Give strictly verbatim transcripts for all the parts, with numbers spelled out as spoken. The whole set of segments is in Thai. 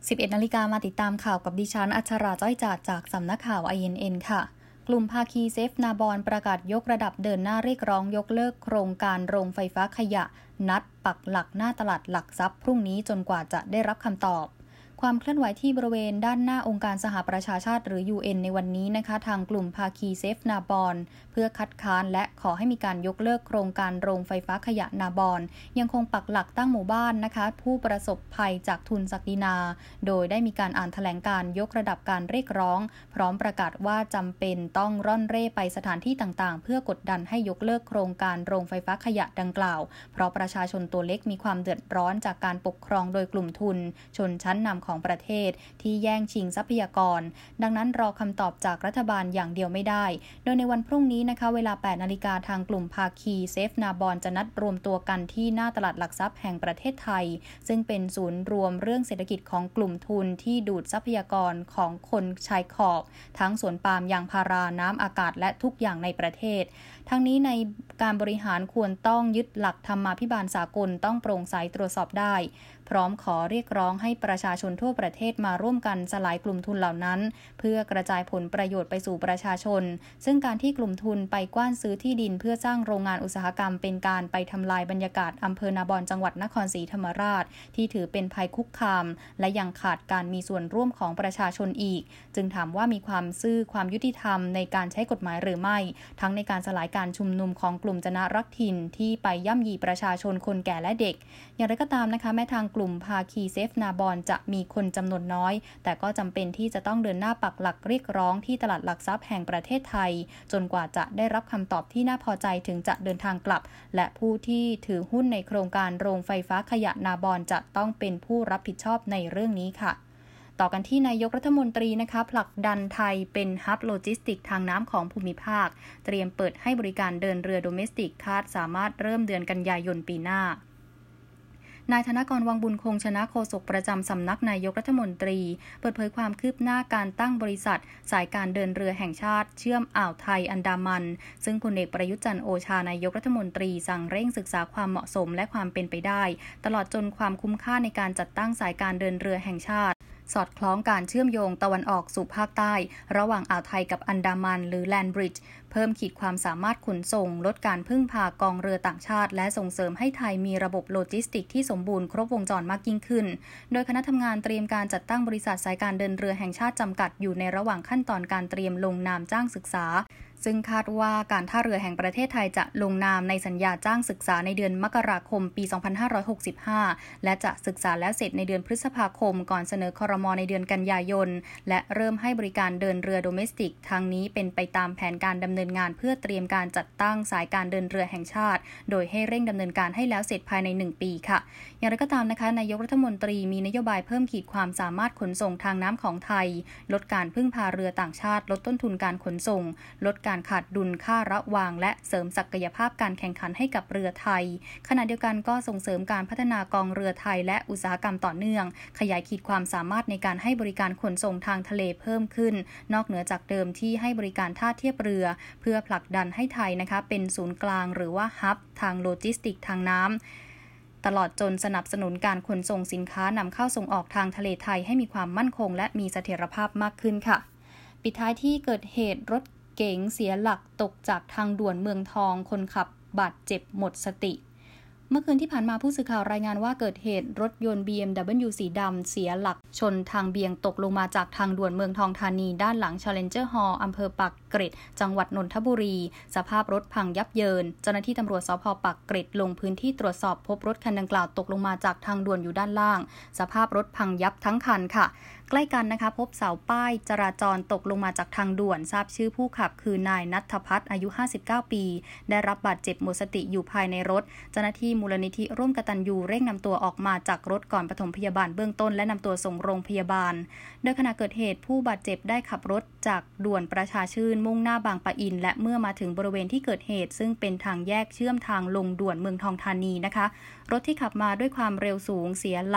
สิบเอ็ดนาฬิกามาติดตามข่าวกับดิฉันอัชราจ้อยจาดจากสำนักข่าว ไอ เอ็น เอ็น ค่ะกลุ่มภาคีเซฟนาบอนประกาศยกระดับเดินหน้าเรียกร้องยกเลิกโครงการโรงไฟฟ้าขยะนัดปักหลักหน้าตลาดหลักทรัพย์พรุ่งนี้จนกว่าจะได้รับคำตอบความเคลื่อนไหวที่บริเวณด้านหน้าองค์การสหประชาชาติหรือ ยู เอ็น ในวันนี้นะคะทางกลุ่มภาคีเซฟนาบอนเพื่อคัดค้านและขอให้มีการยกเลิกโครงการโรงไฟฟ้าขยะนาบอนยังคงปักหลักตั้งหมู่บ้านนะคะผู้ประสบภัยจากทุนศักดินาโดยได้มีการอ่านแถลงการยกระดับการเรียกร้องพร้อมประกาศว่าจำเป็นต้องร่อนเร่ไปสถานที่ต่างๆเพื่อกดดันให้ยกเลิกโครงการโรงไฟฟ้าขยะดังกล่าวเพราะประชาชนตัวเล็กมีความเดือดร้อนจากการปกครองโดยกลุ่มทุนชนชั้นนำของประเทศที่แย่งชิงทรัพยากรดังนั้นรอคำตอบจากรัฐบาลอย่างเดียวไม่ได้โดยในวันพรุ่งนี้นะคะเวลา แปดนาฬิกาทางกลุ่มภาคีเซฟนาบอนจะนัดรวมตัวกันที่หน้าตลาดหลักทรัพย์แห่งประเทศไทยซึ่งเป็นศูนย์รวมเรื่องเศรษฐกิจของกลุ่มทุนที่ดูดทรัพยากรของคนชายขอบทั้งสวนปาล์มยางพาราน้ำอากาศและทุกอย่างในประเทศทั้งนี้ในการบริหารควรต้องยึดหลักธรรมาภิบาลสากลต้องโปร่งใสตรวจสอบได้พร้อมขอเรียกร้องให้ประชาชนทั่วประเทศมาร่วมกันสลายกลุ่มทุนเหล่านั้นเพื่อกระจายผลประโยชน์ไปสู่ประชาชนซึ่งการที่กลุ่มทุนไปกว้านซื้อที่ดินเพื่อสร้างโรงงานอุตสาหกรรมเป็นการไปทำลายบรรยากาศอำเภอนาบอนจังหวัดนครศรีธรรมราชที่ถือเป็นภัยคุกคามและยังขาดการมีส่วนร่วมของประชาชนอีกจึงถามว่ามีความซื่อความยุติธรรมในการใช้กฎหมายหรือไม่ทั้งในการสลายการชุมนุมของกลุ่มจนะรักถิ่นที่ไปย่ำยีประชาชนคนแก่และเด็กอย่างไรก็ตามนะคะแม้ทางกลุ่มภาคีเซฟนาบอนจะมีคนจำนวนน้อยแต่ก็จำเป็นที่จะต้องเดินหน้าปักหลักเรียกร้องที่ตลาดหลักทรัพย์แห่งประเทศไทยจนกว่าจะได้รับคำตอบที่น่าพอใจถึงจะเดินทางกลับและผู้ที่ถือหุ้นในโครงการโรงไฟฟ้าขยะนาบอนจะต้องเป็นผู้รับผิดชอบในเรื่องนี้ค่ะต่อกันที่นายกรัฐมนตรีนะคะผลักดันไทยเป็นฮับโลจิสติกทางน้ำของภูมิภาคเตรียมเปิดให้บริการเดินเรือโดเมสติกคาดสามารถเริ่มเดือนกันยายนปีหน้านายธนกร วังบุญคงชนะโฆษกประจำสำนักนายกรัฐมนตรีเปิดเผยความคืบหน้าการตั้งบริษัทสายการเดินเรือแห่งชาติเชื่อมอ่าวไทยอันดามันซึ่งพลเอกประยุทธ์จันทร์โอชานายกรัฐมนตรีสั่งเร่งศึกษาความเหมาะสมและความเป็นไปได้ตลอดจนความคุ้มค่าในการจัดตั้งสายการเดินเรือแห่งชาติสอดคล้องการเชื่อมโยงตะวันออกสู่ภาคใต้ระหว่างอ่าวไทยกับอันดามันหรือแลนด์บริดจ์เพิ่มขีดความสามารถขนส่งลดการพึ่งพากองเรือต่างชาติและส่งเสริมให้ไทยมีระบบโลจิสติกที่สมบูรณ์ครบวงจรมากยิ่งขึ้นโดยคณะทำงานเตรียมการจัดตั้งบริษัทสายการเดินเรือแห่งชาติจำกัดอยู่ในระหว่างขั้นตอนการเตรียมลงนามจ้างศึกษาซึ่งคาดว่าการท่าเรือแห่งประเทศไทยจะลงนามในสัญญาจ้างศึกษาในเดือนมกราคมปีสองพันห้าร้อยหกสิบห้าและจะศึกษาแล้วเสร็จในเดือนพฤษภาคมก่อนเสนอครม.ในเดือนกันยายนและเริ่มให้บริการเดินเรือโดเมสติกทางนี้เป็นไปตามแผนการดำเนินงานเพื่อเตรียมการจัดตั้งสายการเดินเรือแห่งชาติโดยให้เร่งดำเนินการให้แล้วเสร็จภายในหนึ่งปีค่ะอย่างไรก็ตามนะคะนายกรัฐมนตรีมีนโยบายเพิ่มขีดความสามารถขนส่งทางน้ำของไทยลดการพึ่งพาเรือต่างชาติลดต้นทุนการขนส่งลดการขาดดุลค่าระวางและเสริมศักยภาพการแข่งขันให้กับเรือไทยขณะเดียวกันก็ส่งเสริมการพัฒนากองเรือไทยและอุตสาหกรรมต่อเนื่องขยายขีดความสามารถในการให้บริการขนส่งทางทะเลเพิ่มขึ้นนอกเหนือจากเดิมที่ให้บริการท่าเทียบเรือเพื่อผลักดันให้ไทยนะคะเป็นศูนย์กลางหรือว่าฮับทางโลจิสติกทางน้ำตลอดจนสนับสนุนการขนส่งสินค้านำเข้าส่งออกทางทะเลไทยให้มีความมั่นคงและมีเสถียรภาพมากขึ้นค่ะปิดท้ายที่เกิดเหตุรถเก๋งเสียหลักตกจากทางด่วนเมืองทองคนขับบาดเจ็บหมดสติเมื่อคืนที่ผ่านมาผู้สื่อข่าวรายงานว่าเกิดเหตุรถยนต์ บี เอ็ม ดับเบิลยู สีดำเสียหลักชนทางเบี่ยงตกลงมาจากทางด่วนเมืองทองธานีด้านหลัง Challenger Hall อำเภอปากเกร็ดจังหวัดนนทบุรีสภาพรถพังยับเยินเจ้าหน้าที่ตำรวจสภ.ปากเกร็ดลงพื้นที่ตรวจสอบพบรถคันดังกล่าวตกลงมาจากทางด่วนอยู่ด้านล่างสภาพรถพังยับทั้งคันค่ะใกล้กันนะคะพบเสาป้ายจราจรตกลงมาจากทางด่วนทราบชื่อผู้ขับคือนายณัฐพัฒน์อายุห้าสิบเก้าปีได้รับบาดเจ็บหมดสติอยู่ภายในรถเจ้าหน้าที่มูลนิธิร่วมกตัญญูเร่งนำตัวออกมาจากรถก่อนปฐมพยาบาลเบื้องต้นและนำตัวส่งโรงพยาบาลโดยขณะเกิดเหตุผู้บาดเจ็บได้ขับรถจากด่วนประชาชื่นมุ่งหน้าบางปะอินและเมื่อมาถึงบริเวณที่เกิดเหตุซึ่งเป็นทางแยกเชื่อมทางลงด่วนเมืองทองธานีนะคะรถที่ขับมาด้วยความเร็วสูงเสียหลัก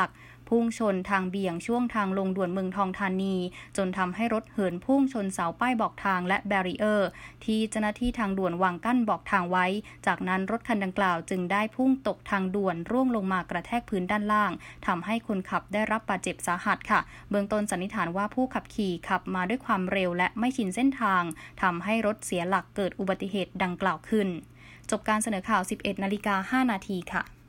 พุ่งชนทางเบี่ยงช่วงทางลงด่วนเมืองทองธานีจนทำให้รถเหินพุ่งชนเสาป้ายบอกทางและแบรีเออร์ที่เจ้าหน้าที่ทางด่วนวางกั้นบอกทางไว้จากนั้นรถคันดังกล่าวจึงได้พุ่งตกทางด่วนร่วงลงมากระแทกพื้นด้านล่างทำให้คนขับได้รับบาดเจ็บสาหัสค่ะเบื้องต้นสันนิษฐานว่าผู้ขับขี่ขับมาด้วยความเร็วและไม่ชินเส้นทางทำให้รถเสียหลักเกิดอุบัติเหตุดังกล่าวขึ้นจบการเสนอข่าว สิบเอ็ดนาฬิกาห้านาทีค่ะ